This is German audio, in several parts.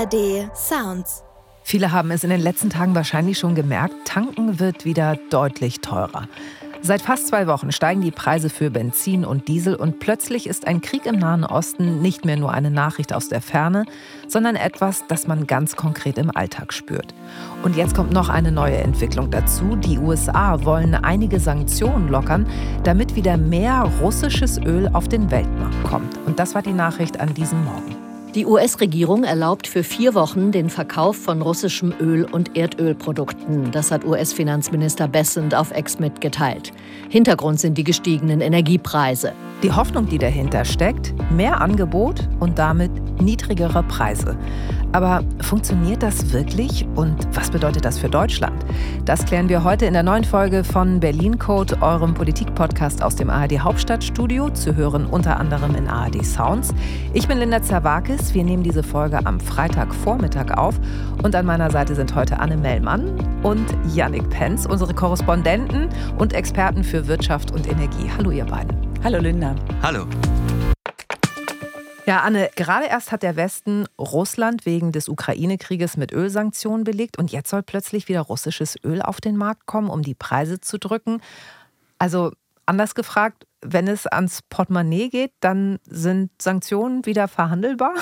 ARD Sounds. Viele haben es in den letzten Tagen wahrscheinlich schon gemerkt, tanken wird wieder deutlich teurer. Seit fast 2 Wochen steigen die Preise für Benzin und Diesel und plötzlich ist ein Krieg im Nahen Osten nicht mehr nur eine Nachricht aus der Ferne, sondern etwas, das man ganz konkret im Alltag spürt. Und jetzt kommt noch eine neue Entwicklung dazu. Die USA wollen einige Sanktionen lockern, damit wieder mehr russisches Öl auf den Weltmarkt kommt. Und das war die Nachricht an diesem Morgen. Die US-Regierung erlaubt für 4 Wochen den Verkauf von russischem Öl und Erdölprodukten. Das hat US-Finanzminister Bessent auf X mitgeteilt. Hintergrund sind die gestiegenen Energiepreise. Die Hoffnung, die dahinter steckt, mehr Angebot und damit niedrigere Preise. Aber funktioniert das wirklich und was bedeutet das für Deutschland? Das klären wir heute in der neuen Folge von Berlin Code, eurem Politik-Podcast aus dem ARD Hauptstadtstudio, zu hören unter anderem in ARD Sounds. Ich bin Linda Zerwakis, wir nehmen diese Folge am Freitagvormittag auf und an meiner Seite sind heute Anne Mellmann und Yannick Penz, unsere Korrespondenten und Experten für Wirtschaft und Energie. Hallo ihr beiden. Hallo Linda. Hallo. Ja, Anne, gerade erst hat der Westen Russland wegen des Ukraine-Krieges mit Ölsanktionen belegt und jetzt soll plötzlich wieder russisches Öl auf den Markt kommen, um die Preise zu drücken. Also anders gefragt, wenn es ans Portemonnaie geht, dann sind Sanktionen wieder verhandelbar?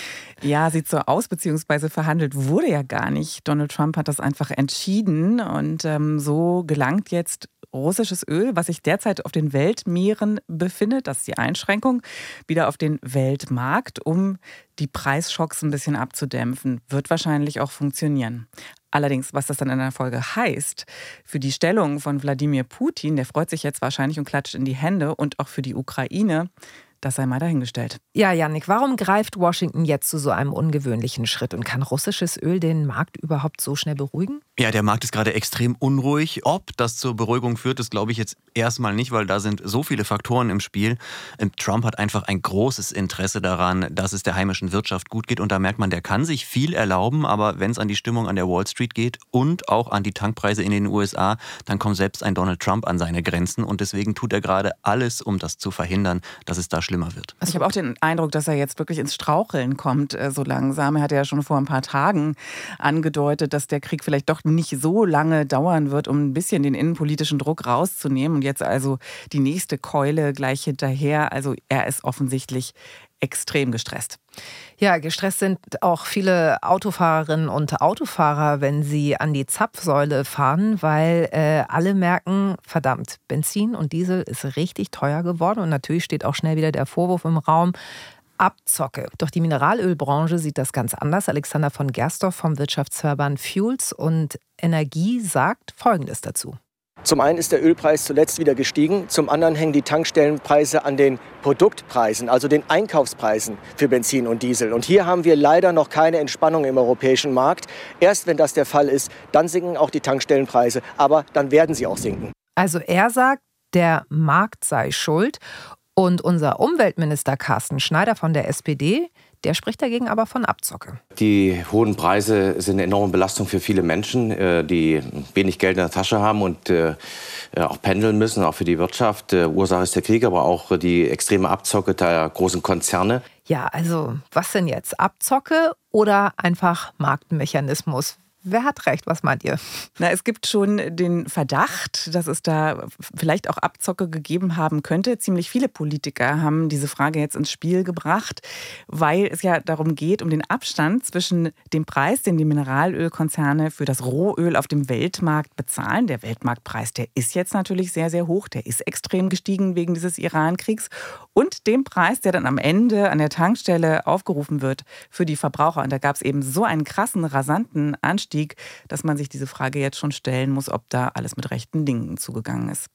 Ja, sieht so aus, beziehungsweise verhandelt wurde ja gar nicht. Donald Trump hat das einfach entschieden und so gelangt jetzt russisches Öl, was sich derzeit auf den Weltmeeren befindet, das ist die Einschränkung, wieder auf den Weltmarkt, um die Preisschocks ein bisschen abzudämpfen. Wird wahrscheinlich auch funktionieren. Allerdings, was das dann in der Folge heißt, für die Stellung von Wladimir Putin, der freut sich jetzt wahrscheinlich und klatscht in die Hände, und auch für die Ukraine, das sei mal dahingestellt. Ja, Yannick, warum greift Washington jetzt zu so einem ungewöhnlichen Schritt und kann russisches Öl den Markt überhaupt so schnell beruhigen? Ja, der Markt ist gerade extrem unruhig. Ob das zur Beruhigung führt, das glaube ich jetzt erstmal nicht, weil da sind so viele Faktoren im Spiel. Trump hat einfach ein großes Interesse daran, dass es der heimischen Wirtschaft gut geht. Und da merkt man, der kann sich viel erlauben, aber wenn es an die Stimmung an der Wall Street geht und auch an die Tankpreise in den USA, dann kommt selbst ein Donald Trump an seine Grenzen. Und deswegen tut er gerade alles, um das zu verhindern, dass es da schlimmer wird. Also ich habe auch den Eindruck, dass er jetzt wirklich ins Straucheln kommt, so langsam. Er hat ja schon vor ein paar Tagen angedeutet, dass der Krieg vielleicht doch nicht so lange dauern wird, um ein bisschen den innenpolitischen Druck rauszunehmen. Und jetzt also die nächste Keule gleich hinterher. Also er ist offensichtlich extrem gestresst. Ja, gestresst sind auch viele Autofahrerinnen und Autofahrer, wenn sie an die Zapfsäule fahren, weil alle merken, verdammt, Benzin und Diesel ist richtig teuer geworden. Und natürlich steht auch schnell wieder der Vorwurf im Raum, Abzocke. Doch die Mineralölbranche sieht das ganz anders. Alexander von Gersdorf vom Wirtschaftsverband Fuels und Energie sagt Folgendes dazu. Zum einen ist der Ölpreis zuletzt wieder gestiegen, zum anderen hängen die Tankstellenpreise an den Produktpreisen, also den Einkaufspreisen für Benzin und Diesel. Und hier haben wir leider noch keine Entspannung im europäischen Markt. Erst wenn das der Fall ist, dann sinken auch die Tankstellenpreise, aber dann werden sie auch sinken. Also er sagt, der Markt sei schuld. Und unser Umweltminister Carsten Schneider von der SPD, der spricht dagegen aber von Abzocke. Die hohen Preise sind eine enorme Belastung für viele Menschen, die wenig Geld in der Tasche haben und auch pendeln müssen, auch für die Wirtschaft. Ursache ist der Krieg, aber auch die extreme Abzocke der großen Konzerne. Ja, also was denn jetzt? Abzocke oder einfach Marktmechanismus? Wer hat recht? Was meint ihr? Na, es gibt schon den Verdacht, dass es da vielleicht auch Abzocke gegeben haben könnte. Ziemlich viele Politiker haben diese Frage jetzt ins Spiel gebracht, weil es ja darum geht, um den Abstand zwischen dem Preis, den die Mineralölkonzerne für das Rohöl auf dem Weltmarkt bezahlen. Der Weltmarktpreis, der ist jetzt natürlich sehr, sehr hoch. Der ist extrem gestiegen wegen dieses Iran-Kriegs. Und dem Preis, der dann am Ende an der Tankstelle aufgerufen wird für die Verbraucher. Und da gab es eben so einen krassen, rasanten Anstieg, dass man sich diese Frage jetzt schon stellen muss, ob da alles mit rechten Dingen zugegangen ist.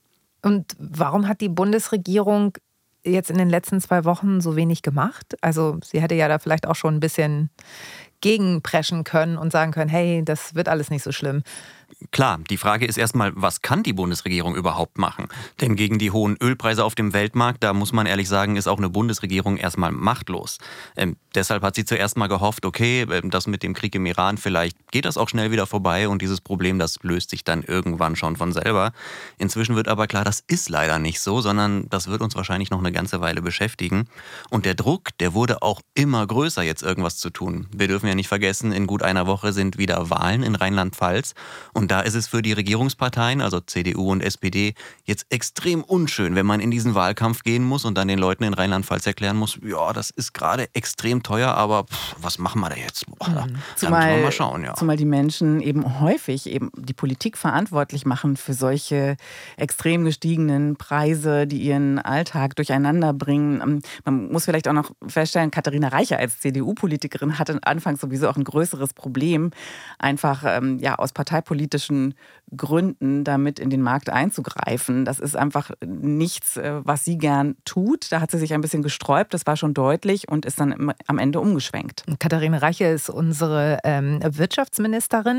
Und warum hat die Bundesregierung jetzt in den letzten 2 Wochen so wenig gemacht? Also sie hätte ja da vielleicht auch schon ein bisschen gegenpreschen können und sagen können, hey, das wird alles nicht so schlimm. Klar, die Frage ist erstmal, was kann die Bundesregierung überhaupt machen? Denn gegen die hohen Ölpreise auf dem Weltmarkt, da muss man ehrlich sagen, ist auch eine Bundesregierung erstmal machtlos. Deshalb hat sie zuerst mal gehofft, okay, das mit dem Krieg im Iran, vielleicht geht das auch schnell wieder vorbei und dieses Problem, das löst sich dann irgendwann schon von selber. Inzwischen wird aber klar, das ist leider nicht so, sondern das wird uns wahrscheinlich noch eine ganze Weile beschäftigen. Und der Druck, der wurde auch immer größer, jetzt irgendwas zu tun. Wir dürfen ja ja nicht vergessen, in gut einer Woche sind wieder Wahlen in Rheinland-Pfalz. Und da ist es für die Regierungsparteien, also CDU und SPD, jetzt extrem unschön, wenn man in diesen Wahlkampf gehen muss und dann den Leuten in Rheinland-Pfalz erklären muss, ja, das ist gerade extrem teuer, aber was machen wir da jetzt? Da müssen wir mal schauen, ja. Zumal die Menschen eben häufig eben die Politik verantwortlich machen für solche extrem gestiegenen Preise, die ihren Alltag durcheinander bringen. Man muss vielleicht auch noch feststellen, Katharina Reiche als CDU-Politikerin hatte anfangs sowieso auch ein größeres Problem, einfach aus parteipolitischen Gründen damit in den Markt einzugreifen. Das ist einfach nichts, was sie gern tut. Da hat sie sich ein bisschen gesträubt, das war schon deutlich und ist dann am Ende umgeschwenkt. Katharina Reiche ist unsere Wirtschaftsministerin.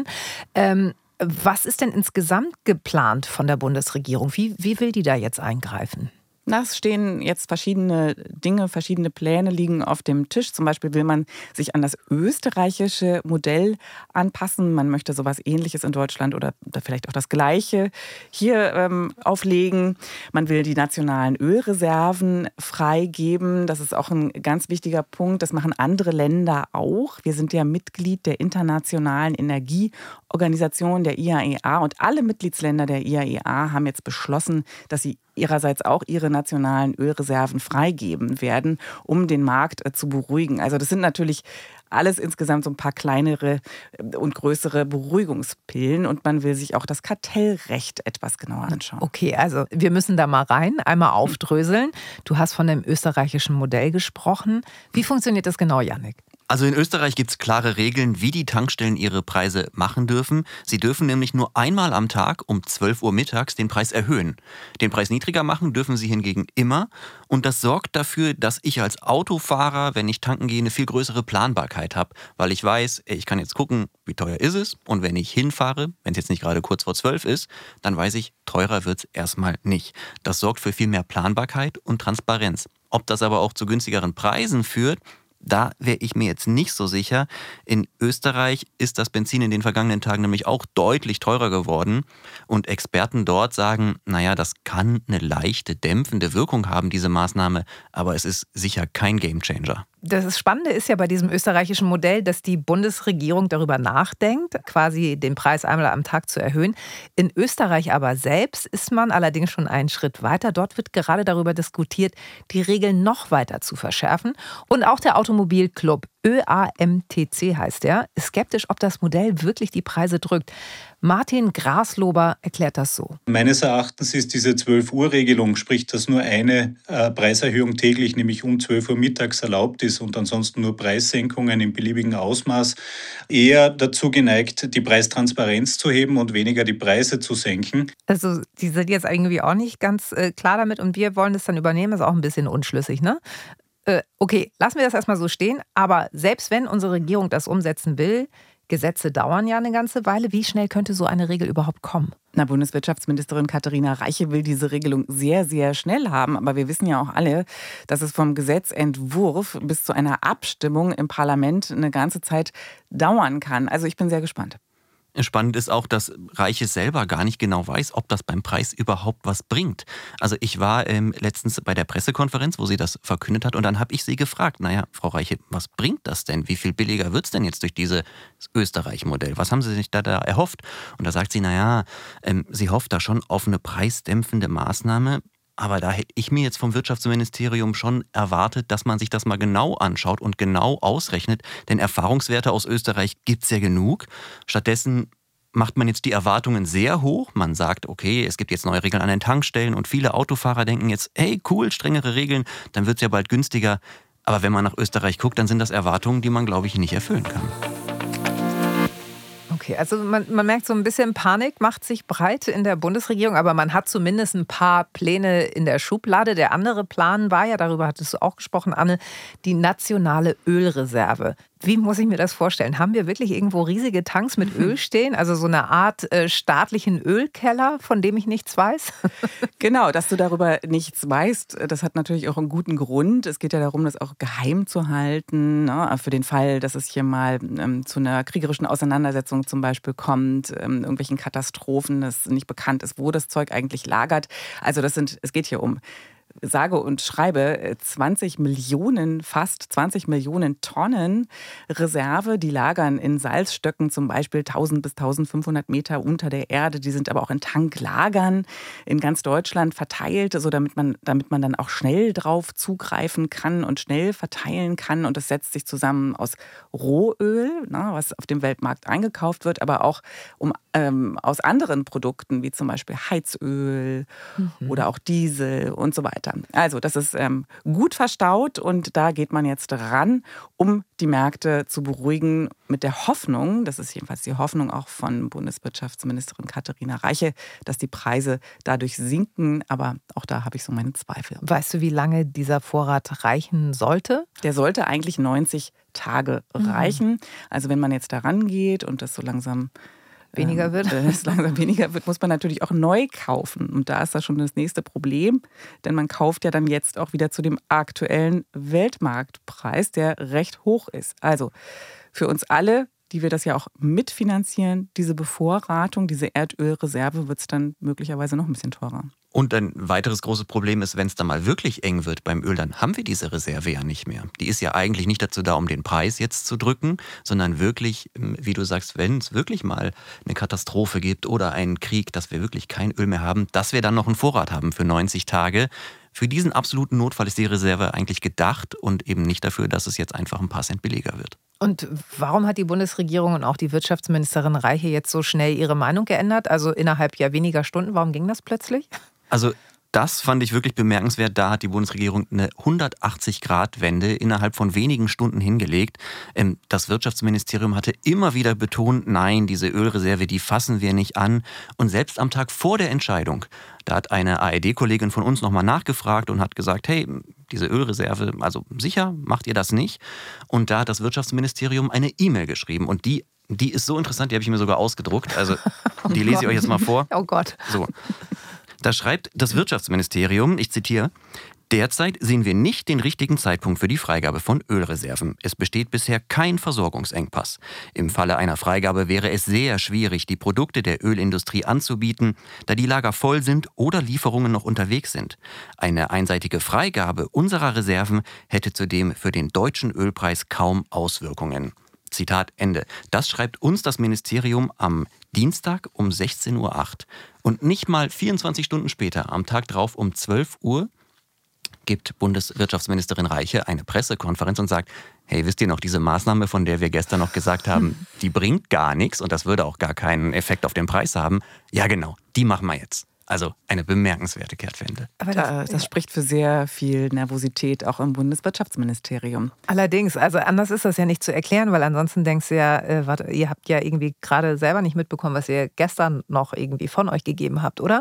Was ist denn insgesamt geplant von der Bundesregierung? Wie will die da jetzt eingreifen? Es stehen jetzt verschiedene Dinge, verschiedene Pläne liegen auf dem Tisch. Zum Beispiel will man sich an das österreichische Modell anpassen. Man möchte sowas Ähnliches in Deutschland oder vielleicht auch das Gleiche hier auflegen. Man will die nationalen Ölreserven freigeben. Das ist auch ein ganz wichtiger Punkt. Das machen andere Länder auch. Wir sind ja Mitglied der Internationalen Energieorganisation, der IAEA. Und alle Mitgliedsländer der IAEA haben jetzt beschlossen, dass sie ihrerseits auch ihre nationalen Ölreserven freigeben werden, um den Markt zu beruhigen. Also das sind natürlich alles insgesamt so ein paar kleinere und größere Beruhigungspillen und man will sich auch das Kartellrecht etwas genauer anschauen. Okay, also wir müssen da mal rein, einmal aufdröseln. Du hast von dem österreichischen Modell gesprochen. Wie funktioniert das genau, Jannik? Also in Österreich gibt es klare Regeln, wie die Tankstellen ihre Preise machen dürfen. Sie dürfen nämlich nur einmal am Tag um 12 Uhr mittags den Preis erhöhen. Den Preis niedriger machen dürfen sie hingegen immer. Und das sorgt dafür, dass ich als Autofahrer, wenn ich tanken gehe, eine viel größere Planbarkeit habe. Weil ich weiß, ich kann jetzt gucken, wie teuer ist es. Und wenn ich hinfahre, wenn es jetzt nicht gerade kurz vor 12 ist, dann weiß ich, teurer wird es erstmal nicht. Das sorgt für viel mehr Planbarkeit und Transparenz. Ob das aber auch zu günstigeren Preisen führt, da wäre ich mir jetzt nicht so sicher. In Österreich ist das Benzin in den vergangenen Tagen nämlich auch deutlich teurer geworden. Und Experten dort sagen, naja, das kann eine leichte dämpfende Wirkung haben, diese Maßnahme. Aber es ist sicher kein Gamechanger. Das Spannende ist ja bei diesem österreichischen Modell, dass die Bundesregierung darüber nachdenkt, quasi den Preis einmal am Tag zu erhöhen. In Österreich aber selbst ist man allerdings schon einen Schritt weiter. Dort wird gerade darüber diskutiert, die Regeln noch weiter zu verschärfen. Und auch der Automobilclub ÖAMTC heißt der, ist skeptisch, ob das Modell wirklich die Preise drückt. Martin Graslober erklärt das so. Meines Erachtens ist diese 12-Uhr-Regelung, sprich, dass nur eine Preiserhöhung täglich, nämlich um 12 Uhr mittags erlaubt ist und ansonsten nur Preissenkungen im beliebigen Ausmaß, eher dazu geneigt, die Preistransparenz zu heben und weniger die Preise zu senken. Also die sind jetzt irgendwie auch nicht ganz klar damit und wir wollen das dann übernehmen, ist auch ein bisschen unschlüssig, ne? Okay, lassen wir das erstmal so stehen, aber selbst wenn unsere Regierung das umsetzen will, Gesetze dauern ja eine ganze Weile. Wie schnell könnte so eine Regel überhaupt kommen? Bundeswirtschaftsministerin Katharina Reiche will diese Regelung sehr, sehr schnell haben. Aber wir wissen ja auch alle, dass es vom Gesetzentwurf bis zu einer Abstimmung im Parlament eine ganze Zeit dauern kann. Also ich bin sehr gespannt. Spannend ist auch, dass Reiche selber gar nicht genau weiß, ob das beim Preis überhaupt was bringt. Also ich war letztens bei der Pressekonferenz, wo sie das verkündet hat und dann habe ich sie gefragt, naja, Frau Reiche, was bringt das denn? Wie viel billiger wird es denn jetzt durch dieses Österreich-Modell? Was haben Sie sich da erhofft? Und da sagt sie, naja, sie hofft da schon auf eine preisdämpfende Maßnahme. Aber da hätte ich mir jetzt vom Wirtschaftsministerium schon erwartet, dass man sich das mal genau anschaut und genau ausrechnet. Denn Erfahrungswerte aus Österreich gibt es ja genug. Stattdessen macht man jetzt die Erwartungen sehr hoch. Man sagt, okay, es gibt jetzt neue Regeln an den Tankstellen und viele Autofahrer denken jetzt, hey, cool, strengere Regeln, dann wird es ja bald günstiger. Aber wenn man nach Österreich guckt, dann sind das Erwartungen, die man, glaube ich, nicht erfüllen kann. Okay, also man merkt so ein bisschen Panik macht sich breit in der Bundesregierung, aber man hat zumindest ein paar Pläne in der Schublade. Der andere Plan war ja, darüber hattest du auch gesprochen, Anne, die nationale Ölreserve. Wie muss ich mir das vorstellen? Haben wir wirklich irgendwo riesige Tanks mit Öl stehen? Also so eine Art staatlichen Ölkeller, von dem ich nichts weiß? Genau, dass du darüber nichts weißt, das hat natürlich auch einen guten Grund. Es geht ja darum, das auch geheim zu halten, ne? Für den Fall, dass es hier mal zu einer kriegerischen Auseinandersetzung zum Beispiel kommt, irgendwelchen Katastrophen, dass nicht bekannt ist, wo das Zeug eigentlich lagert. Also es geht hier um sage und schreibe fast 20 Millionen Tonnen Reserve. Die lagern in Salzstöcken zum Beispiel 1000 bis 1500 Meter unter der Erde. Die sind aber auch in Tanklagern in ganz Deutschland verteilt, so damit man dann auch schnell drauf zugreifen kann und schnell verteilen kann. Und das setzt sich zusammen aus Rohöl, was auf dem Weltmarkt eingekauft wird, aber auch aus anderen Produkten, wie zum Beispiel Heizöl oder auch Diesel und so weiter. Also das ist gut verstaut und da geht man jetzt ran, um die Märkte zu beruhigen mit der Hoffnung, das ist jedenfalls die Hoffnung auch von Bundeswirtschaftsministerin Katharina Reiche, dass die Preise dadurch sinken, aber auch da habe ich so meine Zweifel. Weißt du, wie lange dieser Vorrat reichen sollte? Der sollte eigentlich 90 Tage reichen. Also wenn man jetzt da rangeht und das so langsam weniger wird, muss man natürlich auch neu kaufen. Und da ist das schon das nächste Problem, denn man kauft ja dann jetzt auch wieder zu dem aktuellen Weltmarktpreis, der recht hoch ist. Also für uns alle, die wir das ja auch mitfinanzieren, diese Bevorratung, diese Erdölreserve, wird es dann möglicherweise noch ein bisschen teurer. Und ein weiteres großes Problem ist, wenn es dann mal wirklich eng wird beim Öl, dann haben wir diese Reserve ja nicht mehr. Die ist ja eigentlich nicht dazu da, um den Preis jetzt zu drücken, sondern wirklich, wie du sagst, wenn es wirklich mal eine Katastrophe gibt oder einen Krieg, dass wir wirklich kein Öl mehr haben, dass wir dann noch einen Vorrat haben für 90 Tage. Für diesen absoluten Notfall ist die Reserve eigentlich gedacht und eben nicht dafür, dass es jetzt einfach ein paar Cent billiger wird. Und warum hat die Bundesregierung und auch die Wirtschaftsministerin Reiche jetzt so schnell ihre Meinung geändert? Also innerhalb ja weniger Stunden. Warum ging das plötzlich? Also das fand ich wirklich bemerkenswert. Da hat die Bundesregierung eine 180-Grad-Wende innerhalb von wenigen Stunden hingelegt. Das Wirtschaftsministerium hatte immer wieder betont, nein, diese Ölreserve, die fassen wir nicht an. Und selbst am Tag vor der Entscheidung, da hat eine ARD-Kollegin von uns nochmal nachgefragt und hat gesagt, hey, diese Ölreserve, also sicher, macht ihr das nicht? Und da hat das Wirtschaftsministerium eine E-Mail geschrieben und die ist so interessant, die habe ich mir sogar ausgedruckt. Also die lese ich euch jetzt mal vor. Oh Gott. So. Da schreibt das Wirtschaftsministerium, ich zitiere, derzeit sehen wir nicht den richtigen Zeitpunkt für die Freigabe von Ölreserven. Es besteht bisher kein Versorgungsengpass. Im Falle einer Freigabe wäre es sehr schwierig, die Produkte der Ölindustrie anzubieten, da die Lager voll sind oder Lieferungen noch unterwegs sind. Eine einseitige Freigabe unserer Reserven hätte zudem für den deutschen Ölpreis kaum Auswirkungen. Zitat Ende. Das schreibt uns das Ministerium am Dienstag um 16:08 Uhr. Und nicht mal 24 Stunden später, am Tag drauf um 12 Uhr, gibt Bundeswirtschaftsministerin Reiche eine Pressekonferenz und sagt, hey, wisst ihr noch, diese Maßnahme, von der wir gestern noch gesagt haben, die bringt gar nichts und das würde auch gar keinen Effekt auf den Preis haben. Ja genau, die machen wir jetzt. Also eine bemerkenswerte Kehrtwende. Aber das spricht für sehr viel Nervosität auch im Bundeswirtschaftsministerium. Allerdings, also anders ist das ja nicht zu erklären, weil ansonsten denkst du ja, ihr habt ja irgendwie gerade selber nicht mitbekommen, was ihr gestern noch irgendwie von euch gegeben habt, oder?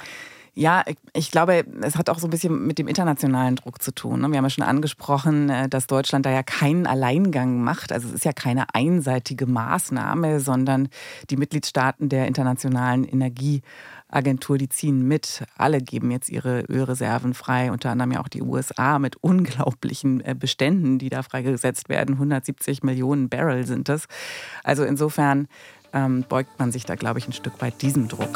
Ja, ich glaube, es hat auch so ein bisschen mit dem internationalen Druck zu tun. Wir haben ja schon angesprochen, dass Deutschland da ja keinen Alleingang macht. Also es ist ja keine einseitige Maßnahme, sondern die Mitgliedstaaten der Internationalen Energieagentur, die ziehen mit. Alle geben jetzt ihre Ölreserven frei, unter anderem ja auch die USA mit unglaublichen Beständen, die da freigesetzt werden. 170 Millionen Barrel sind das. Also insofern beugt man sich da, glaube ich, ein Stück weit diesem Druck.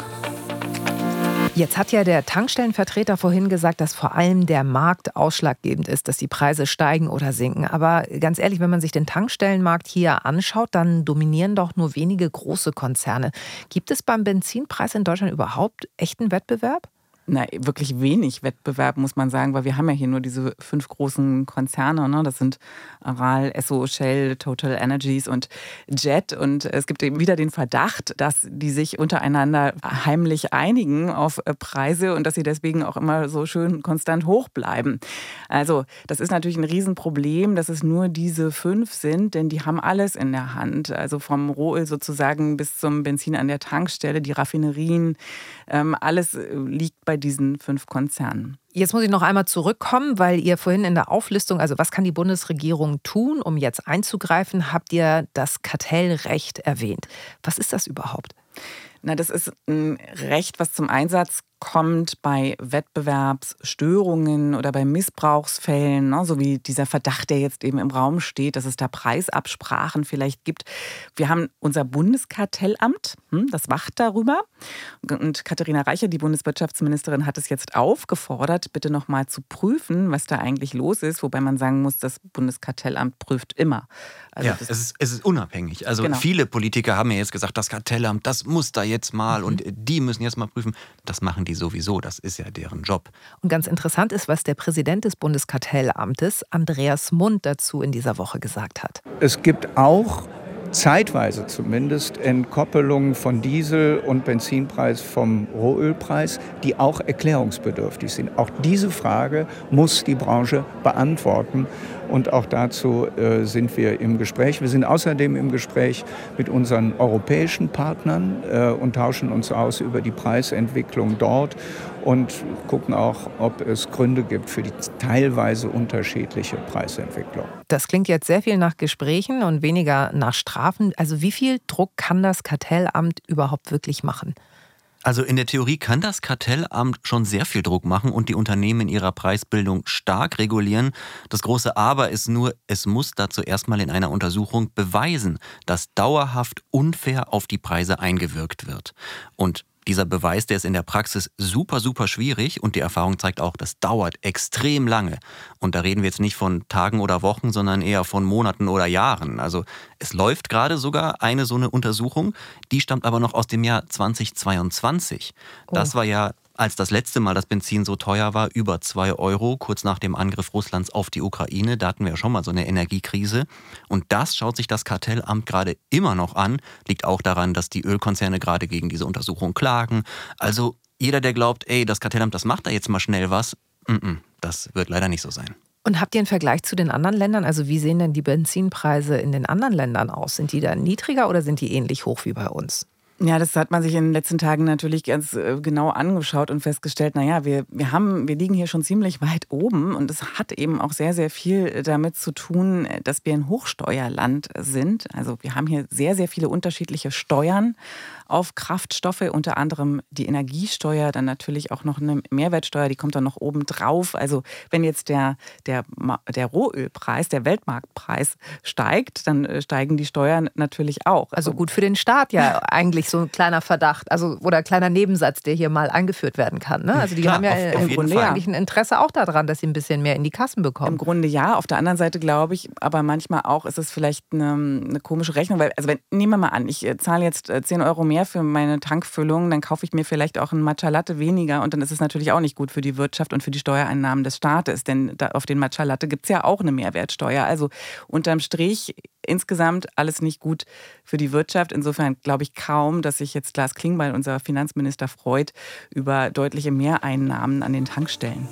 Jetzt hat ja der Tankstellenvertreter vorhin gesagt, dass vor allem der Markt ausschlaggebend ist, dass die Preise steigen oder sinken. Aber ganz ehrlich, wenn man sich den Tankstellenmarkt hier anschaut, dann dominieren doch nur wenige große Konzerne. Gibt es beim Benzinpreis in Deutschland überhaupt echten Wettbewerb? Na, wirklich wenig Wettbewerb, muss man sagen, weil wir haben ja hier nur diese 5 großen Konzerne, ne? Das sind Aral, Esso, Shell, Total Energies und Jet. Und es gibt eben wieder den Verdacht, dass die sich untereinander heimlich einigen auf Preise und dass sie deswegen auch immer so schön konstant hoch bleiben. Also das ist natürlich ein Riesenproblem, dass es nur diese 5 sind, denn die haben alles in der Hand. Also vom Rohöl sozusagen bis zum Benzin an der Tankstelle, die Raffinerien, alles liegt bei diesen 5 Konzernen. Jetzt muss ich noch einmal zurückkommen, weil ihr vorhin in der Auflistung, also was kann die Bundesregierung tun, um jetzt einzugreifen, habt ihr das Kartellrecht erwähnt. Was ist das überhaupt? Na, das ist ein Recht, was zum Einsatz kommt bei Wettbewerbsstörungen oder bei Missbrauchsfällen, ne, so wie dieser Verdacht, der jetzt eben im Raum steht, dass es da Preisabsprachen vielleicht gibt. Wir haben unser Bundeskartellamt, das wacht darüber. Und Katharina Reiche, die Bundeswirtschaftsministerin, hat es jetzt aufgefordert, bitte noch mal zu prüfen, was da eigentlich los ist. Wobei man sagen muss, das Bundeskartellamt prüft immer. Also ja, es ist unabhängig. Also viele Politiker haben ja jetzt gesagt, das Kartellamt, das muss da jetzt mal und die müssen jetzt mal prüfen. Das machen die sowieso, das ist ja deren Job. Und ganz interessant ist, was der Präsident des Bundeskartellamtes, Andreas Mund, dazu in dieser Woche gesagt hat. Es gibt auch zeitweise zumindest Entkoppelungen von Diesel- und Benzinpreis vom Rohölpreis, die auch erklärungsbedürftig sind. Auch diese Frage muss die Branche beantworten. Und auch dazu sind wir im Gespräch. Wir sind außerdem im Gespräch mit unseren europäischen Partnern und tauschen uns aus über die Preisentwicklung dort und gucken auch, ob es Gründe gibt für die teilweise unterschiedliche Preisentwicklung. Das klingt jetzt sehr viel nach Gesprächen und weniger nach Strafen. Also wie viel Druck kann das Kartellamt überhaupt wirklich machen? Also in der Theorie kann das Kartellamt schon sehr viel Druck machen und die Unternehmen in ihrer Preisbildung stark regulieren. Das große Aber ist nur, es muss dazu erstmal in einer Untersuchung beweisen, dass dauerhaft unfair auf die Preise eingewirkt wird. Und dieser Beweis, der ist in der Praxis super, super schwierig und die Erfahrung zeigt auch, das dauert extrem lange. Und da reden wir jetzt nicht von Tagen oder Wochen, sondern eher von Monaten oder Jahren. Also es läuft gerade sogar eine so eine Untersuchung, die stammt aber noch aus dem Jahr 2022. Das war ja, als das letzte Mal das Benzin so teuer war, über 2 €, kurz nach dem Angriff Russlands auf die Ukraine. Da hatten wir ja schon mal so eine Energiekrise. Und das schaut sich das Kartellamt gerade immer noch an. Liegt auch daran, dass die Ölkonzerne gerade gegen diese Untersuchung klagen. Also jeder, der glaubt, das Kartellamt, das macht da jetzt mal schnell was, das wird leider nicht so sein. Und habt ihr einen Vergleich zu den anderen Ländern? Also wie sehen denn die Benzinpreise in den anderen Ländern aus? Sind die da niedriger oder sind die ähnlich hoch wie bei uns? Ja, das hat man sich in den letzten Tagen natürlich ganz genau angeschaut und festgestellt, wir liegen hier schon ziemlich weit oben und es hat eben auch sehr, sehr viel damit zu tun, dass wir ein Hochsteuerland sind. Also wir haben hier sehr, sehr viele unterschiedliche Steuern auf Kraftstoffe, unter anderem die Energiesteuer, dann natürlich auch noch eine Mehrwertsteuer, die kommt dann noch oben drauf. Also wenn jetzt der Rohölpreis, der Weltmarktpreis steigt, dann steigen die Steuern natürlich auch. Also gut für den Staat ja eigentlich so ein kleiner Verdacht, oder kleiner Nebensatz, der hier mal angeführt werden kann. Ne? Also die haben ja im Grunde eigentlich ein Interesse auch daran, dass sie ein bisschen mehr in die Kassen bekommen. Im Grunde ja, auf der anderen Seite glaube ich, aber manchmal auch ist es vielleicht eine komische Rechnung, weil, nehmen wir mal an, ich zahle jetzt 10 € mehr für meine Tankfüllung, dann kaufe ich mir vielleicht auch einen Matcha Latte weniger und dann ist es natürlich auch nicht gut für die Wirtschaft und für die Steuereinnahmen des Staates, denn auf den Matcha Latte gibt es ja auch eine Mehrwertsteuer. Also unterm Strich insgesamt alles nicht gut für die Wirtschaft. Insofern glaube ich kaum, dass sich jetzt Lars Klingbeil, unser Finanzminister, freut über deutliche Mehreinnahmen an den Tankstellen.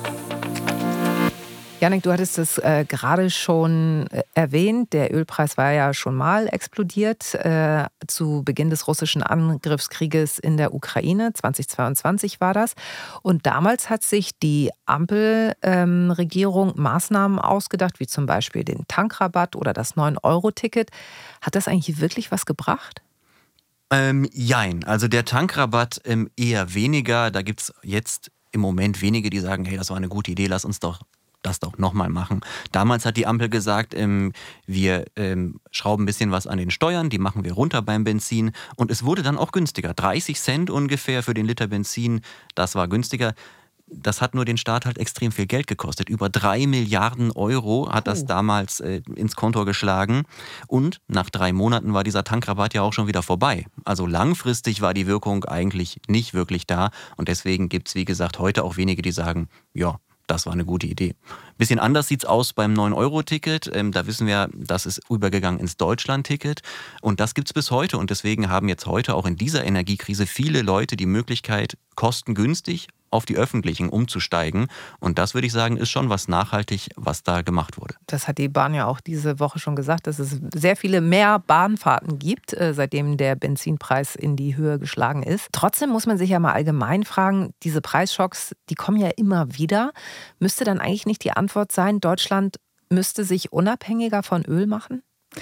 Jannik, du hattest es gerade schon erwähnt. Der Ölpreis war ja schon mal explodiert zu Beginn des russischen Angriffskrieges in der Ukraine. 2022 war das. Und damals hat sich die Ampelregierung Maßnahmen ausgedacht, wie zum Beispiel den Tankrabatt oder das 9-Euro-Ticket. Hat das eigentlich wirklich was gebracht? Jein. Also der Tankrabatt eher weniger. Da gibt es jetzt im Moment wenige, die sagen, hey, das war eine gute Idee, lass uns doch das doch nochmal machen. Damals hat die Ampel gesagt, wir schrauben ein bisschen was an den Steuern, die machen wir runter beim Benzin und es wurde dann auch günstiger. 30 Cent ungefähr für den Liter Benzin, das war günstiger. Das hat nur den Staat halt extrem viel Geld gekostet. Über 3 Milliarden € hat das damals ins Konto geschlagen. Und nach 3 Monaten war dieser Tankrabatt ja auch schon wieder vorbei. Also langfristig war die Wirkung eigentlich nicht wirklich da. Und deswegen gibt es, wie gesagt, heute auch wenige, die sagen, ja, das war eine gute Idee. Bisschen anders sieht es aus beim 9-Euro-Ticket. Da wissen wir, das ist übergegangen ins Deutschland-Ticket. Und das gibt es bis heute. Und deswegen haben jetzt heute auch in dieser Energiekrise viele Leute die Möglichkeit, kostengünstig auf die öffentlichen umzusteigen. Und das, würde ich sagen, ist schon was nachhaltig, was da gemacht wurde. Das hat die Bahn ja auch diese Woche schon gesagt, dass es sehr viele mehr Bahnfahrten gibt, seitdem der Benzinpreis in die Höhe geschlagen ist. Trotzdem muss man sich ja mal allgemein fragen, diese Preisschocks, die kommen ja immer wieder. Müsste dann eigentlich nicht die Antwort sein, Deutschland müsste sich unabhängiger von Öl machen?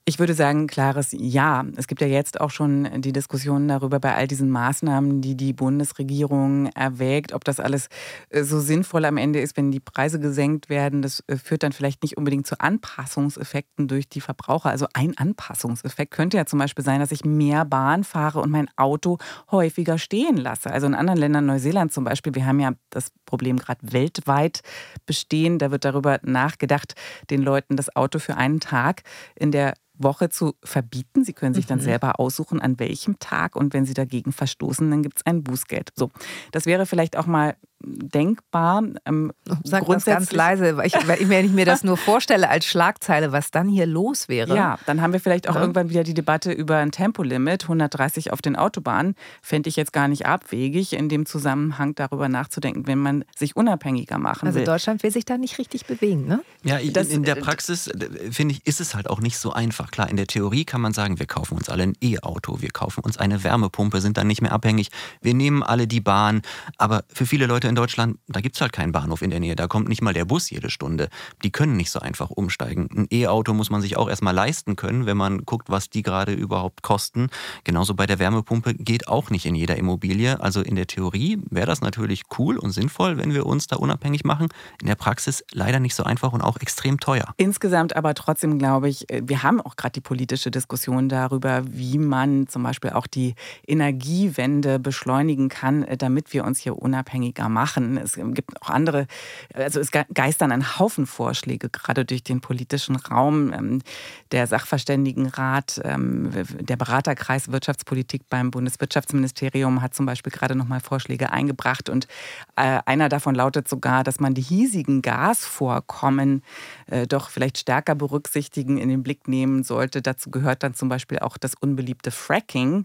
Ich würde sagen, klares Ja. Es gibt ja jetzt auch schon die Diskussion darüber, bei all diesen Maßnahmen, die die Bundesregierung erwägt, ob das alles so sinnvoll am Ende ist, wenn die Preise gesenkt werden. Das führt dann vielleicht nicht unbedingt zu Anpassungseffekten durch die Verbraucher. Also ein Anpassungseffekt könnte ja zum Beispiel sein, dass ich mehr Bahn fahre und mein Auto häufiger stehen lasse. Also in anderen Ländern, Neuseeland zum Beispiel, wir haben ja das Problem gerade weltweit bestehen. Da wird darüber nachgedacht, den Leuten das Auto für einen Tag in der Woche zu verbieten. Sie können sich dann selber aussuchen, an welchem Tag. Und wenn Sie dagegen verstoßen, dann gibt es ein Bußgeld. So, das wäre vielleicht auch mal denkbar. Sag das ganz leise, weil wenn ich mir das nur vorstelle als Schlagzeile, was dann hier los wäre. Ja, dann haben wir vielleicht auch irgendwann wieder die Debatte über ein Tempolimit, 130 auf den Autobahnen. Fände ich jetzt gar nicht abwegig, in dem Zusammenhang darüber nachzudenken, wenn man sich unabhängiger machen will. Also Deutschland will sich da nicht richtig bewegen, ne? Ja, in der Praxis, finde ich, ist es halt auch nicht so einfach. Klar, in der Theorie kann man sagen, wir kaufen uns alle ein E-Auto, wir kaufen uns eine Wärmepumpe, sind dann nicht mehr abhängig, wir nehmen alle die Bahn. Aber für viele Leute in Deutschland, da gibt es halt keinen Bahnhof in der Nähe, da kommt nicht mal der Bus jede Stunde. Die können nicht so einfach umsteigen. Ein E-Auto muss man sich auch erstmal leisten können, wenn man guckt, was die gerade überhaupt kosten. Genauso bei der Wärmepumpe geht auch nicht in jeder Immobilie. Also in der Theorie wäre das natürlich cool und sinnvoll, wenn wir uns da unabhängig machen. In der Praxis leider nicht so einfach und auch extrem teuer. Insgesamt aber trotzdem glaube ich, wir haben auch gerade die politische Diskussion darüber, wie man zum Beispiel auch die Energiewende beschleunigen kann, damit wir uns hier unabhängiger machen. Es gibt auch andere, also es geistern ein Haufen Vorschläge, gerade durch den politischen Raum. Der Sachverständigenrat, der Beraterkreis Wirtschaftspolitik beim Bundeswirtschaftsministerium hat zum Beispiel gerade nochmal Vorschläge eingebracht und einer davon lautet sogar, dass man die hiesigen Gasvorkommen doch vielleicht stärker berücksichtigen, in den Blick nehmen sollte. Dazu gehört dann zum Beispiel auch das unbeliebte Fracking.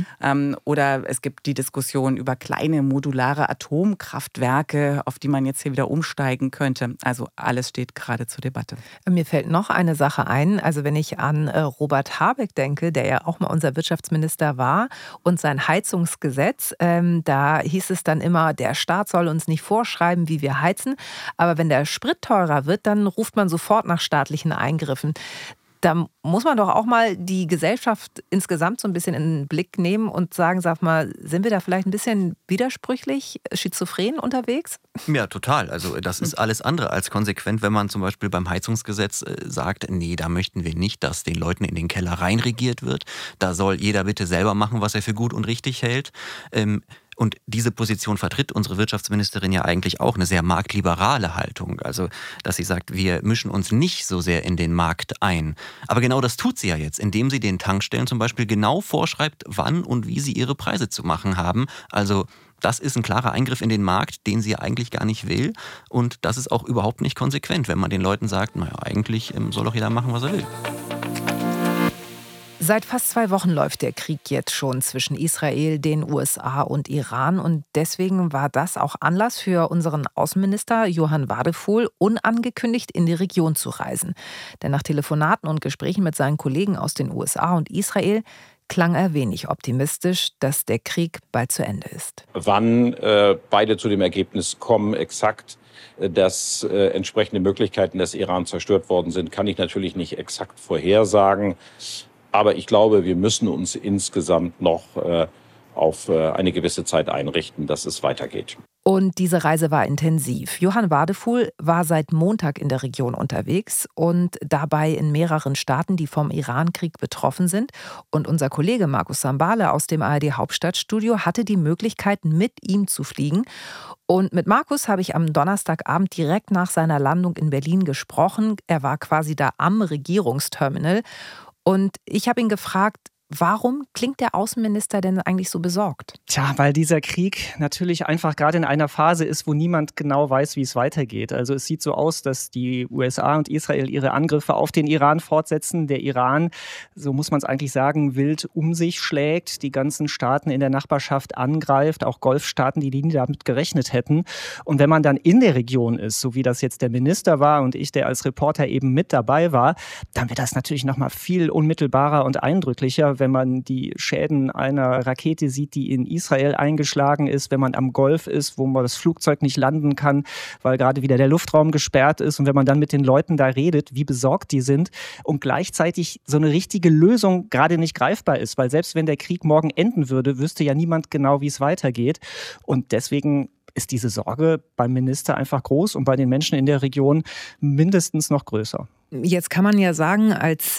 Oder es gibt die Diskussion über kleine modulare Atomkraftwerke, auf die man jetzt hier wieder umsteigen könnte. Also alles steht gerade zur Debatte. Mir fällt noch eine Sache ein. Also wenn ich an Robert Habeck denke, der ja auch mal unser Wirtschaftsminister war und sein Heizungsgesetz, da hieß es dann immer, der Staat soll uns nicht vorschreiben, wie wir heizen. Aber wenn der Sprit teurer wird, dann ruft man sofort nach staatlichen Eingriffen. Da muss man doch auch mal die Gesellschaft insgesamt so ein bisschen in den Blick nehmen und sagen, sag mal, sind wir da vielleicht ein bisschen widersprüchlich, schizophren unterwegs? Ja, total. Also das ist alles andere als konsequent, wenn man zum Beispiel beim Heizungsgesetz sagt, nee, da möchten wir nicht, dass den Leuten in den Keller reinregiert wird. Da soll jeder bitte selber machen, was er für gut und richtig hält. Und diese Position vertritt unsere Wirtschaftsministerin ja eigentlich auch, eine sehr marktliberale Haltung. Also, dass sie sagt, wir mischen uns nicht so sehr in den Markt ein. Aber genau das tut sie ja jetzt, indem sie den Tankstellen zum Beispiel genau vorschreibt, wann und wie sie ihre Preise zu machen haben. Also, das ist ein klarer Eingriff in den Markt, den sie ja eigentlich gar nicht will. Und das ist auch überhaupt nicht konsequent, wenn man den Leuten sagt, naja, eigentlich soll doch jeder machen, was er will. Seit fast 2 Wochen läuft der Krieg jetzt schon zwischen Israel, den USA und Iran. Und deswegen war das auch Anlass für unseren Außenminister Johann Wadephul, unangekündigt in die Region zu reisen. Denn nach Telefonaten und Gesprächen mit seinen Kollegen aus den USA und Israel klang er wenig optimistisch, dass der Krieg bald zu Ende ist. Wann beide zu dem Ergebnis kommen, exakt, dass entsprechende Möglichkeiten des Iran zerstört worden sind, kann ich natürlich nicht exakt vorhersagen. Aber ich glaube, wir müssen uns insgesamt noch auf eine gewisse Zeit einrichten, dass es weitergeht. Und diese Reise war intensiv. Johann Wadephul war seit Montag in der Region unterwegs und dabei in mehreren Staaten, die vom Iran-Krieg betroffen sind. Und unser Kollege Markus Sambale aus dem ARD-Hauptstadtstudio hatte die Möglichkeit, mit ihm zu fliegen. Und mit Markus habe ich am Donnerstagabend direkt nach seiner Landung in Berlin gesprochen. Er war quasi da am Regierungsterminal. Und ich habe ihn gefragt, warum klingt der Außenminister denn eigentlich so besorgt? Tja, weil dieser Krieg natürlich einfach gerade in einer Phase ist, wo niemand genau weiß, wie es weitergeht. Also es sieht so aus, dass die USA und Israel ihre Angriffe auf den Iran fortsetzen. Der Iran, so muss man es eigentlich sagen, wild um sich schlägt, die ganzen Staaten in der Nachbarschaft angreift, auch Golfstaaten, die nie damit gerechnet hätten. Und wenn man dann in der Region ist, so wie das jetzt der Minister war und ich, der als Reporter eben mit dabei war, dann wird das natürlich noch mal viel unmittelbarer und eindrücklicher, Oder wenn man die Schäden einer Rakete sieht, die in Israel eingeschlagen ist, wenn man am Golf ist, wo man das Flugzeug nicht landen kann, weil gerade wieder der Luftraum gesperrt ist. Und wenn man dann mit den Leuten da redet, wie besorgt die sind und gleichzeitig so eine richtige Lösung gerade nicht greifbar ist. Weil selbst wenn der Krieg morgen enden würde, wüsste ja niemand genau, wie es weitergeht. Und deswegen ist diese Sorge beim Minister einfach groß und bei den Menschen in der Region mindestens noch größer. Jetzt kann man ja sagen, als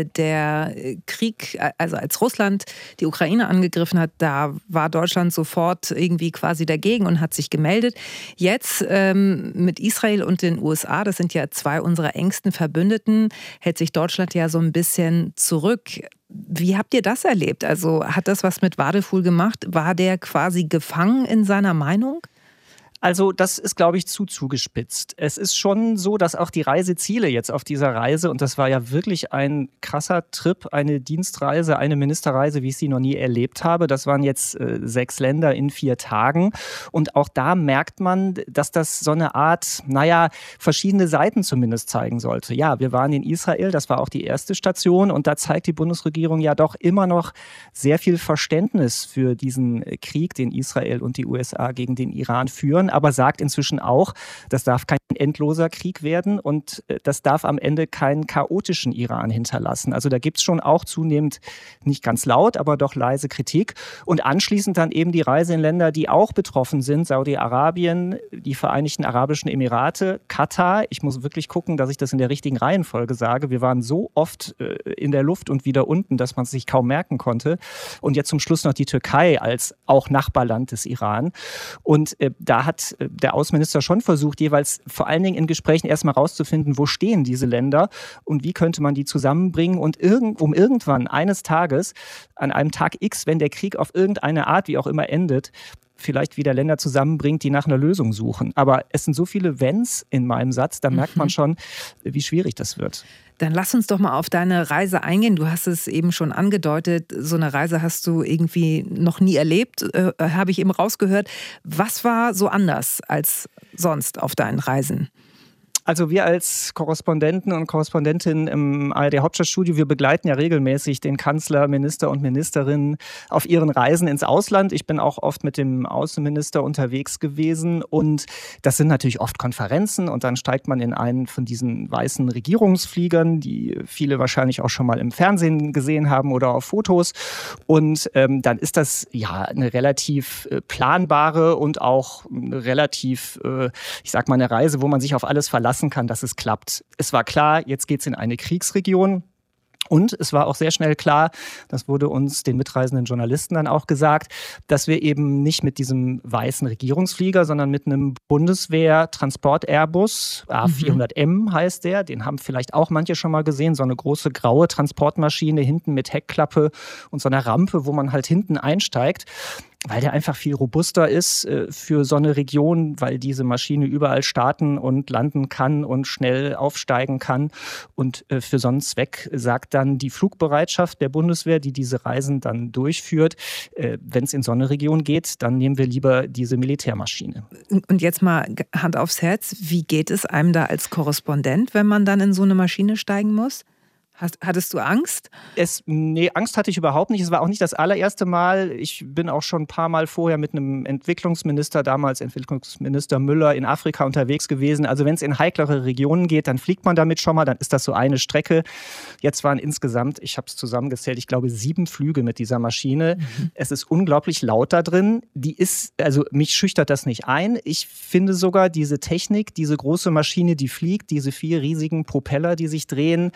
der Krieg, also als Russland die Ukraine angegriffen hat, da war Deutschland sofort irgendwie quasi dagegen und hat sich gemeldet. Jetzt mit Israel und den USA, das sind ja zwei unserer engsten Verbündeten, hält sich Deutschland ja so ein bisschen zurück. Wie habt ihr das erlebt? Also hat das was mit Wadefuhl gemacht? War der quasi gefangen in seiner Meinung? Also das ist, glaube ich, zugespitzt. Es ist schon so, dass auch die Reiseziele jetzt auf dieser Reise, und das war ja wirklich ein krasser Trip, eine Dienstreise, eine Ministerreise, wie ich sie noch nie erlebt habe. Das waren jetzt 6 Länder in 4 Tagen. Und auch da merkt man, dass das so eine Art, verschiedene Seiten zumindest zeigen sollte. Ja, wir waren in Israel, das war auch die erste Station. Und da zeigt die Bundesregierung ja doch immer noch sehr viel Verständnis für diesen Krieg, den Israel und die USA gegen den Iran führen. Aber sagt inzwischen auch, das darf kein endloser Krieg werden und das darf am Ende keinen chaotischen Iran hinterlassen. Also da gibt es schon auch zunehmend, nicht ganz laut, aber doch leise Kritik. Und anschließend dann eben die Reise in Länder, die auch betroffen sind, Saudi-Arabien, die Vereinigten Arabischen Emirate, Katar. Ich muss wirklich gucken, dass ich das in der richtigen Reihenfolge sage. Wir waren so oft in der Luft und wieder unten, dass man es sich kaum merken konnte. Und jetzt zum Schluss noch die Türkei als auch Nachbarland des Iran. Und da hat der Außenminister schon versucht, jeweils vor allen Dingen in Gesprächen erstmal rauszufinden, wo stehen diese Länder und wie könnte man die zusammenbringen und um irgendwann eines Tages, an einem Tag X, wenn der Krieg auf irgendeine Art, wie auch immer endet, vielleicht wieder Länder zusammenbringt, die nach einer Lösung suchen. Aber es sind so viele Wenns in meinem Satz, da merkt man schon, wie schwierig das wird. Dann lass uns doch mal auf deine Reise eingehen. Du hast es eben schon angedeutet, so eine Reise hast du irgendwie noch nie erlebt, habe ich eben rausgehört. Was war so anders als sonst auf deinen Reisen? Also wir als Korrespondenten und Korrespondentinnen im ARD-Hauptstadtstudio, wir begleiten ja regelmäßig den Kanzler, Minister und Ministerinnen auf ihren Reisen ins Ausland. Ich bin auch oft mit dem Außenminister unterwegs gewesen und das sind natürlich oft Konferenzen und dann steigt man in einen von diesen weißen Regierungsfliegern, die viele wahrscheinlich auch schon mal im Fernsehen gesehen haben oder auf Fotos und dann ist das ja eine relativ planbare und auch eine relativ, eine Reise, wo man sich auf alles verlassen kann, dass es klappt. Es war klar, jetzt geht es in eine Kriegsregion. Und es war auch sehr schnell klar, das wurde uns den mitreisenden Journalisten dann auch gesagt, dass wir eben nicht mit diesem weißen Regierungsflieger, sondern mit einem Bundeswehr-Transport-Airbus, A400M heißt der, den haben vielleicht auch manche schon mal gesehen, so eine große graue Transportmaschine hinten mit Heckklappe und so einer Rampe, wo man halt hinten einsteigt. Weil der einfach viel robuster ist für so eine Region, weil diese Maschine überall starten und landen kann und schnell aufsteigen kann. Und für so einen Zweck sagt dann die Flugbereitschaft der Bundeswehr, die diese Reisen dann durchführt, wenn es in so eine Region geht, dann nehmen wir lieber diese Militärmaschine. Und jetzt mal Hand aufs Herz, wie geht es einem da als Korrespondent, wenn man dann in so eine Maschine steigen muss? Hattest du Angst? Nee, Angst hatte ich überhaupt nicht. Es war auch nicht das allererste Mal. Ich bin auch schon ein paar Mal vorher mit einem Entwicklungsminister, damals Entwicklungsminister Müller, in Afrika unterwegs gewesen. Also wenn es in heiklere Regionen geht, dann fliegt man damit schon mal, dann ist das so eine Strecke. Jetzt waren insgesamt, ich habe es zusammengezählt, ich glaube 7 Flüge mit dieser Maschine. Es ist unglaublich laut da drin. Mich schüchtert das nicht ein. Ich finde sogar diese Technik, diese große Maschine, die fliegt, diese 4 riesigen Propeller, die sich drehen,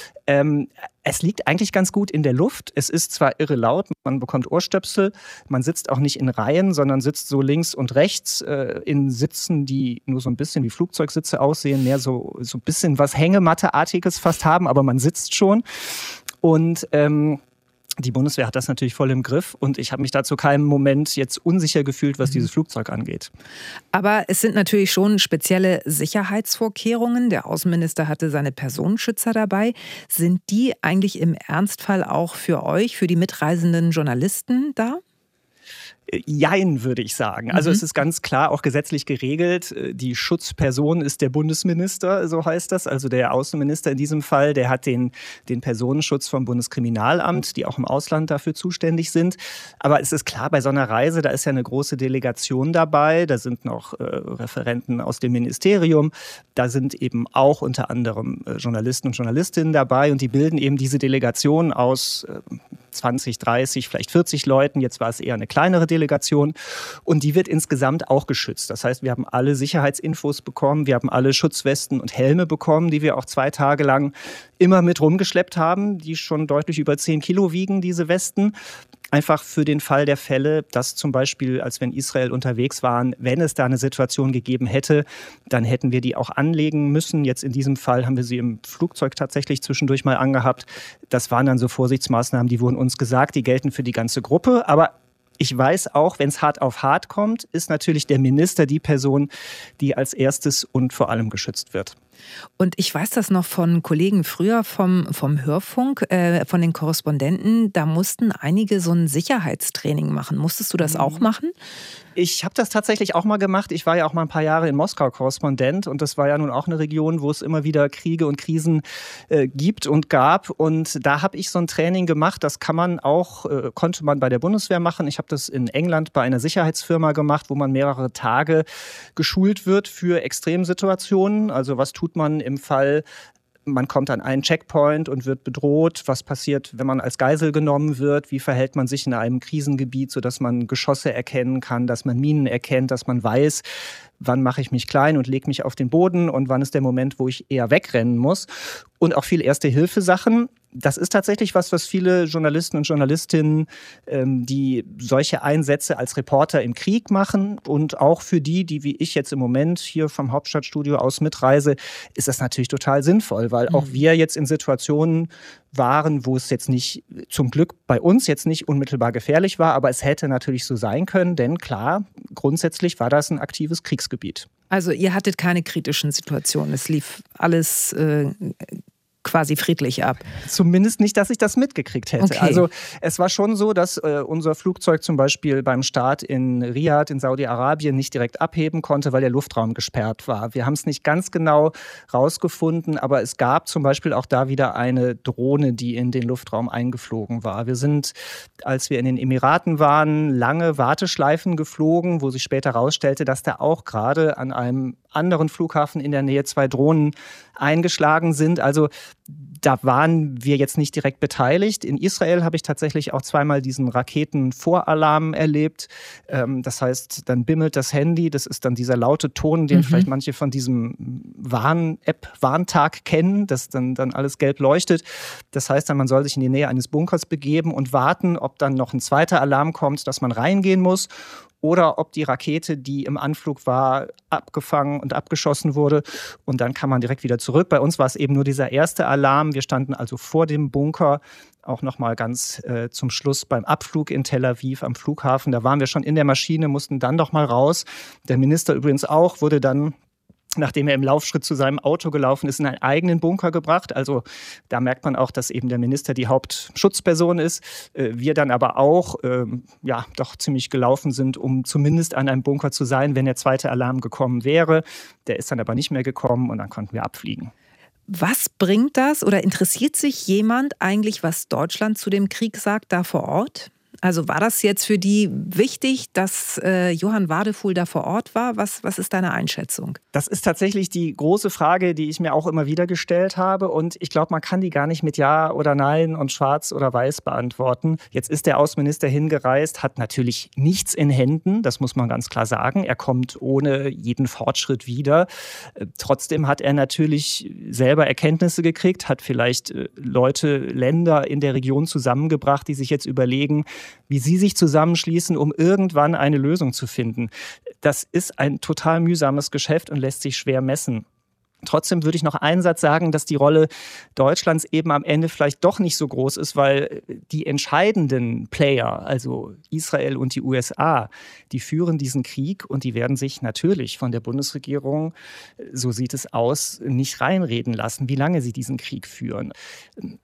es liegt eigentlich ganz gut in der Luft. Es ist zwar irre laut, man bekommt Ohrstöpsel, man sitzt auch nicht in Reihen, sondern sitzt so links und rechts in Sitzen, die nur so ein bisschen wie Flugzeugsitze aussehen, mehr so ein bisschen was Hängematteartiges fast haben, aber man sitzt schon. Und die Bundeswehr hat das natürlich voll im Griff und ich habe mich da zu keinem Moment jetzt unsicher gefühlt, was dieses Flugzeug angeht. Aber es sind natürlich schon spezielle Sicherheitsvorkehrungen. Der Außenminister hatte seine Personenschützer dabei. Sind die eigentlich im Ernstfall auch für euch, für die mitreisenden Journalisten da? Jein, würde ich sagen. Also es ist ganz klar auch gesetzlich geregelt. Die Schutzperson ist der Bundesminister, so heißt das. Also der Außenminister in diesem Fall, der hat den Personenschutz vom Bundeskriminalamt, die auch im Ausland dafür zuständig sind. Aber es ist klar, bei so einer Reise, da ist ja eine große Delegation dabei. Da sind noch Referenten aus dem Ministerium. Da sind eben auch unter anderem Journalisten und Journalistinnen dabei. Und die bilden eben diese Delegation aus 20, 30, vielleicht 40 Leuten. Jetzt war es eher eine kleinere Delegation. Und die wird insgesamt auch geschützt. Das heißt, wir haben alle Sicherheitsinfos bekommen. Wir haben alle Schutzwesten und Helme bekommen, die wir auch 2 Tage lang immer mit rumgeschleppt haben, die schon deutlich über 10 Kilo wiegen, diese Westen. Einfach für den Fall der Fälle, dass zum Beispiel, als wir in Israel unterwegs waren, wenn es da eine Situation gegeben hätte, dann hätten wir die auch anlegen müssen. Jetzt in diesem Fall haben wir sie im Flugzeug tatsächlich zwischendurch mal angehabt. Das waren dann so Vorsichtsmaßnahmen, die wurden uns gesagt, die gelten für die ganze Gruppe. Aber ich weiß auch, wenn es hart auf hart kommt, ist natürlich der Minister die Person, die als erstes und vor allem geschützt wird. Und ich weiß das noch von Kollegen früher vom Hörfunk, von den Korrespondenten, da mussten einige so ein Sicherheitstraining machen. Musstest du das auch machen? Ich habe das tatsächlich auch mal gemacht. Ich war ja auch mal ein paar Jahre in Moskau Korrespondent und das war ja nun auch eine Region, wo es immer wieder Kriege und Krisen gibt und gab. Und da habe ich so ein Training gemacht. Das konnte man bei der Bundeswehr machen. Ich habe das in England bei einer Sicherheitsfirma gemacht, wo man mehrere Tage geschult wird für Extremsituationen. Also was tut man im Fall, man kommt an einen Checkpoint und wird bedroht. Was passiert, wenn man als Geisel genommen wird? Wie verhält man sich in einem Krisengebiet, sodass man Geschosse erkennen kann, dass man Minen erkennt, dass man weiß, wann mache ich mich klein und lege mich auf den Boden und wann ist der Moment, wo ich eher wegrennen muss. Und auch viele Erste-Hilfe-Sachen. Das ist tatsächlich was viele Journalisten und Journalistinnen, die solche Einsätze als Reporter im Krieg machen und auch für die wie ich jetzt im Moment hier vom Hauptstadtstudio aus mitreise, ist das natürlich total sinnvoll, weil auch wir jetzt in Situationen waren, wo es jetzt nicht, zum Glück bei uns jetzt nicht unmittelbar gefährlich war, aber es hätte natürlich so sein können, denn klar, grundsätzlich war das ein aktives Kriegsgebiet. Also ihr hattet keine kritischen Situationen, es lief alles quasi friedlich ab. Zumindest nicht, dass ich das mitgekriegt hätte. Okay. Also es war schon so, dass unser Flugzeug zum Beispiel beim Start in Riyadh in Saudi-Arabien nicht direkt abheben konnte, weil der Luftraum gesperrt war. Wir haben es nicht ganz genau rausgefunden, aber es gab zum Beispiel auch da wieder eine Drohne, die in den Luftraum eingeflogen war. Wir sind, als wir in den Emiraten waren, lange Warteschleifen geflogen, wo sich später herausstellte, dass da auch gerade an einem anderen Flughafen in der Nähe 2 Drohnen eingeschlagen sind. Also da waren wir jetzt nicht direkt beteiligt. In Israel habe ich tatsächlich auch 2-mal diesen Raketenvoralarm erlebt. Das heißt, dann bimmelt das Handy. Das ist dann dieser laute Ton, den vielleicht manche von diesem Warntag kennen, dass dann alles gelb leuchtet. Das heißt dann, man soll sich in die Nähe eines Bunkers begeben und warten, ob dann noch ein zweiter Alarm kommt, dass man reingehen muss. Oder ob die Rakete, die im Anflug war, abgefangen und abgeschossen wurde. Und dann kann man direkt wieder zurück. Bei uns war es eben nur dieser erste Alarm. Wir standen also vor dem Bunker, auch noch mal ganz zum Schluss beim Abflug in Tel Aviv am Flughafen. Da waren wir schon in der Maschine, mussten dann doch mal raus. Der Minister übrigens auch, wurde dann, nachdem er im Laufschritt zu seinem Auto gelaufen ist, in einen eigenen Bunker gebracht. Also da merkt man auch, dass eben der Minister die Hauptschutzperson ist. Wir dann aber auch doch ziemlich gelaufen sind, um zumindest an einem Bunker zu sein, wenn der zweite Alarm gekommen wäre. Der ist dann aber nicht mehr gekommen und dann konnten wir abfliegen. Was bringt das oder interessiert sich jemand eigentlich, was Deutschland zu dem Krieg sagt, da vor Ort? Also war das jetzt für die wichtig, dass Johann Wadefuhl da vor Ort war? Was ist deine Einschätzung? Das ist tatsächlich die große Frage, die ich mir auch immer wieder gestellt habe. Und ich glaube, man kann die gar nicht mit Ja oder Nein und Schwarz oder Weiß beantworten. Jetzt ist der Außenminister hingereist, hat natürlich nichts in Händen, das muss man ganz klar sagen. Er kommt ohne jeden Fortschritt wieder. Trotzdem hat er natürlich selber Erkenntnisse gekriegt, hat vielleicht Länder in der Region zusammengebracht, die sich jetzt überlegen, wie sie sich zusammenschließen, um irgendwann eine Lösung zu finden. Das ist ein total mühsames Geschäft und lässt sich schwer messen. Trotzdem würde ich noch einen Satz sagen, dass die Rolle Deutschlands eben am Ende vielleicht doch nicht so groß ist, weil die entscheidenden Player, also Israel und die USA, die führen diesen Krieg und die werden sich natürlich von der Bundesregierung, so sieht es aus, nicht reinreden lassen, wie lange sie diesen Krieg führen.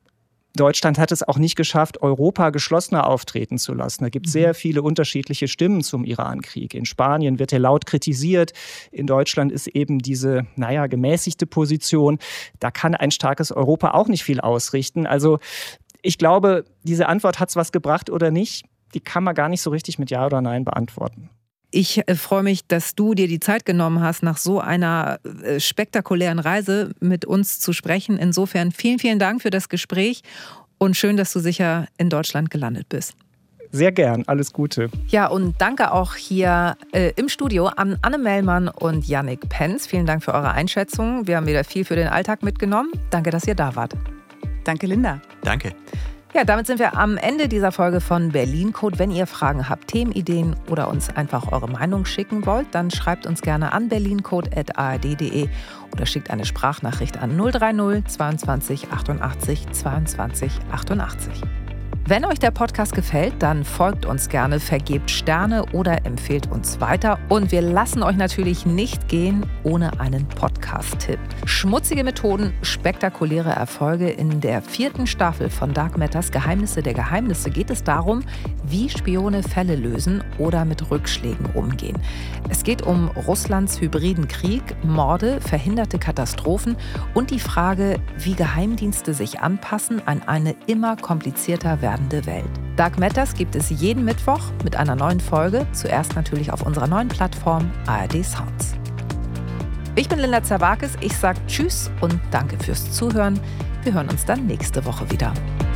Deutschland hat es auch nicht geschafft, Europa geschlossener auftreten zu lassen. Da gibt es sehr viele unterschiedliche Stimmen zum Irankrieg. In Spanien wird er laut kritisiert. In Deutschland ist eben diese, gemäßigte Position. Da kann ein starkes Europa auch nicht viel ausrichten. Also ich glaube, diese Antwort, hat es was gebracht oder nicht, die kann man gar nicht so richtig mit Ja oder Nein beantworten. Ich freue mich, dass du dir die Zeit genommen hast, nach so einer spektakulären Reise mit uns zu sprechen. Insofern vielen, vielen Dank für das Gespräch und schön, dass du sicher in Deutschland gelandet bist. Sehr gern, alles Gute. Ja, und danke auch hier im Studio an Anne Mellmann und Yannick Penz. Vielen Dank für eure Einschätzung. Wir haben wieder viel für den Alltag mitgenommen. Danke, dass ihr da wart. Danke, Linda. Danke. Ja, damit sind wir am Ende dieser Folge von Berlin Code. Wenn ihr Fragen habt, Themenideen oder uns einfach eure Meinung schicken wollt, dann schreibt uns gerne an berlincode@ard.de oder schickt eine Sprachnachricht an 030 22 88 22 88. Wenn euch der Podcast gefällt, dann folgt uns gerne, vergebt Sterne oder empfehlt uns weiter. Und wir lassen euch natürlich nicht gehen ohne einen Podcast-Tipp. Schmutzige Methoden, spektakuläre Erfolge. In der 4. Staffel von Dark Matters Geheimnisse der Geheimnisse geht es darum, wie Spione Fälle lösen oder mit Rückschlägen umgehen. Es geht um Russlands hybriden Krieg, Morde, verhinderte Katastrophen und die Frage, wie Geheimdienste sich anpassen an eine immer komplizierter werdende Welt. Dark Matters gibt es jeden Mittwoch mit einer neuen Folge, zuerst natürlich auf unserer neuen Plattform ARD Sounds. Ich bin Linda Zerwakis, ich sage Tschüss und danke fürs Zuhören. Wir hören uns dann nächste Woche wieder.